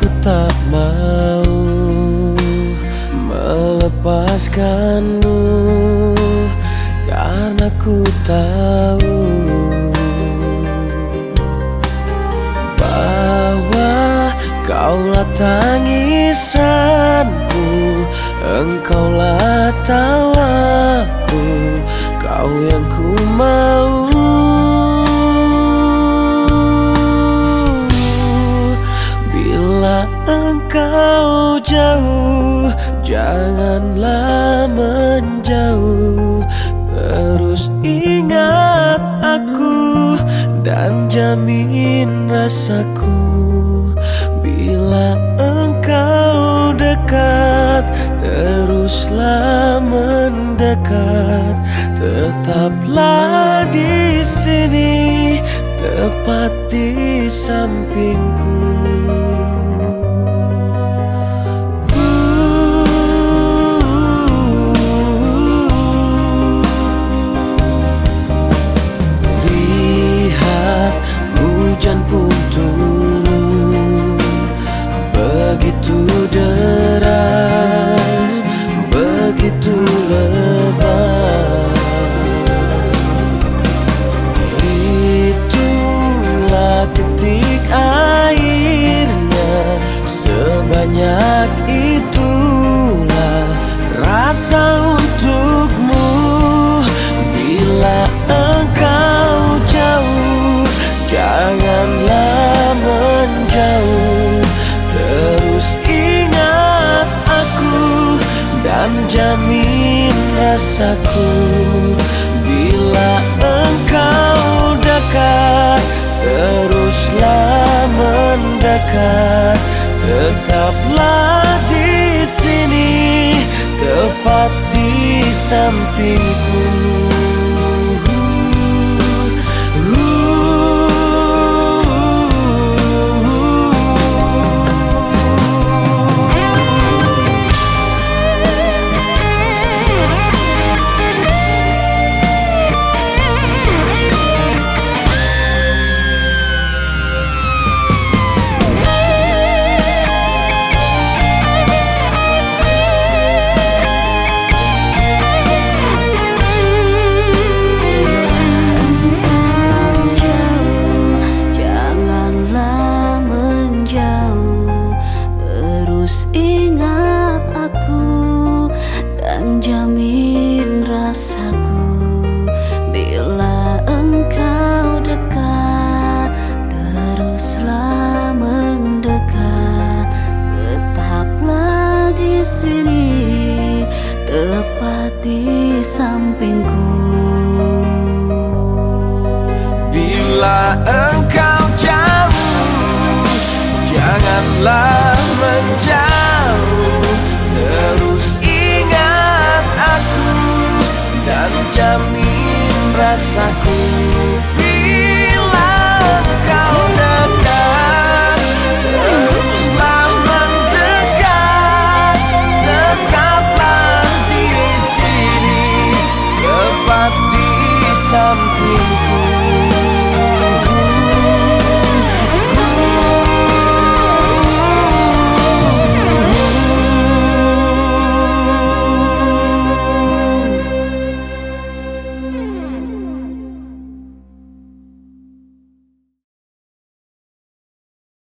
Aku tak mau melepaskanmu, karena ku tahu bahwa kaulah tangisanku, engkaulah tawaku, kau yang ku mau. Bila engkau jauh, janganlah menjauh, terus ingat aku dan jamin rasaku. Bila engkau dekat, teruslah mendekat, tetaplah di sini, tepat di sampingku. Lihat hujan pun turun, begitu deras, begitu lebat. Itulah titik airnya, sebanyak itulah rasa untukmu. Bila engkau jauh, janganlah menjauh, terus ingat aku dan jamin rasaku. Bila engkau dekat, teruslah mendekat, tetaplah di sini, tepat di sampingku. Jamin rasaku. Bila engkau dekat, teruslah mendekat, tetaplah di sini, tepat di sampingku. Bila